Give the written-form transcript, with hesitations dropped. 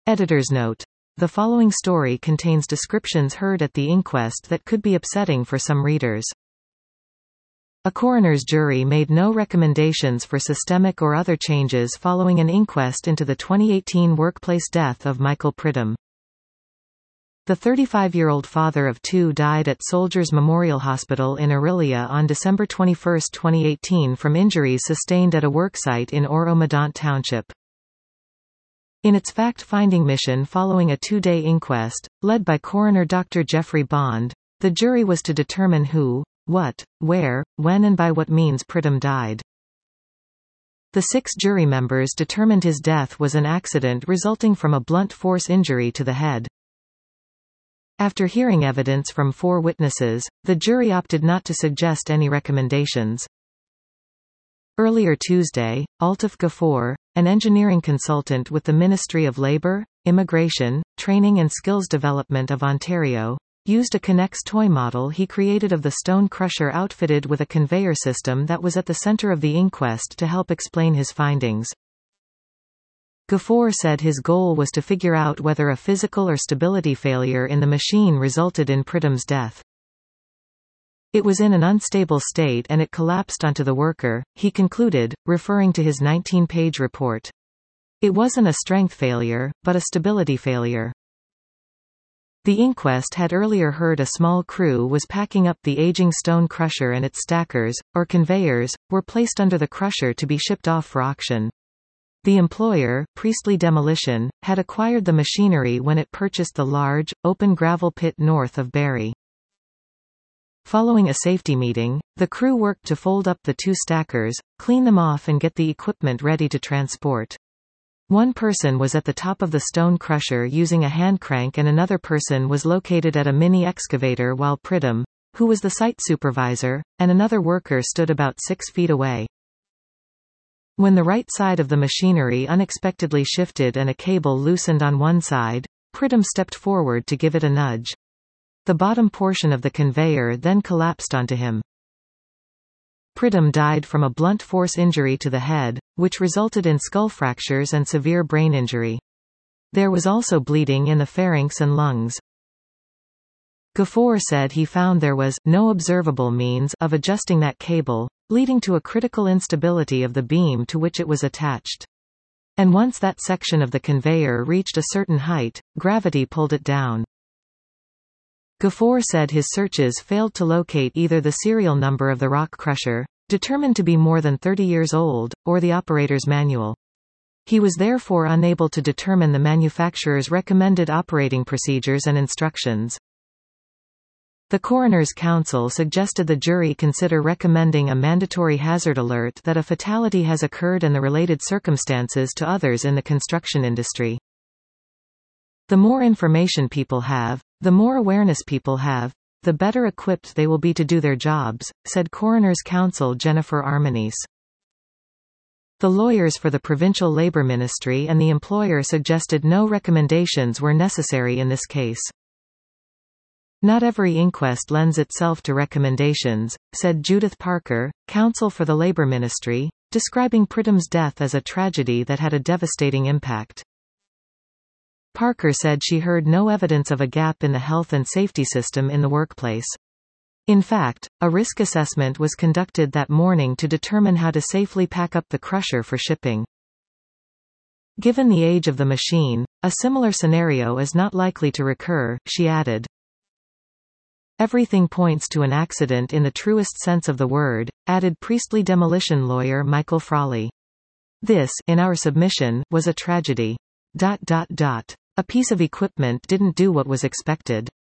Editor's note. The following story contains descriptions heard at the inquest that could be upsetting for some readers. A coroner's jury made no recommendations for systemic or other changes following an inquest into the 2018 workplace death of Michael Pridham. The 35-year-old father of two died at Soldiers Memorial Hospital in Orillia on December 21, 2018 from injuries sustained at a worksite in Oro-Medonte Township. In its fact-finding mission following a two-day inquest, led by coroner Dr. Jeffrey Bond, the jury was to determine who, what, where, when and by what means Pridham died. The 6 jury members determined his death was an accident resulting from a blunt force injury to the head. After hearing evidence from 4 witnesses, the jury opted not to suggest any recommendations. Earlier Tuesday, Altaf Ghafoor, an engineering consultant with the Ministry of Labour, Immigration, Training and Skills Development of Ontario, used a Connex toy model he created of the stone crusher outfitted with a conveyor system that was at the centre of the inquest to help explain his findings. Ghafoor said his goal was to figure out whether a physical or stability failure in the machine resulted in Pridham's death. It was in an unstable state and it collapsed onto the worker, he concluded, referring to his 19-page report. It wasn't a strength failure, but a stability failure. The inquest had earlier heard a small crew was packing up the aging stone crusher and its stackers, or conveyors, were placed under the crusher to be shipped off for auction. The employer, Priestley Demolition, had acquired the machinery when it purchased the large, open gravel pit north of Barrie. Following a safety meeting, the crew worked to fold up the 2 stackers, clean them off and get the equipment ready to transport. One person was at the top of the stone crusher using a hand crank and another person was located at a mini excavator while Pridham, who was the site supervisor, and another worker stood about 6 feet away. When the right side of the machinery unexpectedly shifted and a cable loosened on one side, Pridham stepped forward to give it a nudge. The bottom portion of the conveyor then collapsed onto him. Pridham died from a blunt force injury to the head, which resulted in skull fractures and severe brain injury. There was also bleeding in the pharynx and lungs. Ghafoor said he found there was no observable means of adjusting that cable, leading to a critical instability of the beam to which it was attached. And once that section of the conveyor reached a certain height, gravity pulled it down. Ghafoor said his searches failed to locate either the serial number of the rock crusher, determined to be more than 30 years old, or the operator's manual. He was therefore unable to determine the manufacturer's recommended operating procedures and instructions. The coroner's counsel suggested the jury consider recommending a mandatory hazard alert that a fatality has occurred and the related circumstances to others in the construction industry. The more information people have, the more awareness people have, the better equipped they will be to do their jobs, said coroner's counsel Jennifer Armanese. The lawyers for the Provincial Labour Ministry and the employer suggested no recommendations were necessary in this case. Not every inquest lends itself to recommendations, said Judith Parker, counsel for the Labour Ministry, describing Pridham's death as a tragedy that had a devastating impact. Parker said she heard no evidence of a gap in the health and safety system in the workplace. In fact, a risk assessment was conducted that morning to determine how to safely pack up the crusher for shipping. Given the age of the machine, a similar scenario is not likely to recur, she added. Everything points to an accident in the truest sense of the word, added Priestley demolition lawyer Michael Frawley. This, in our submission, was a tragedy. A piece of equipment didn't do what was expected.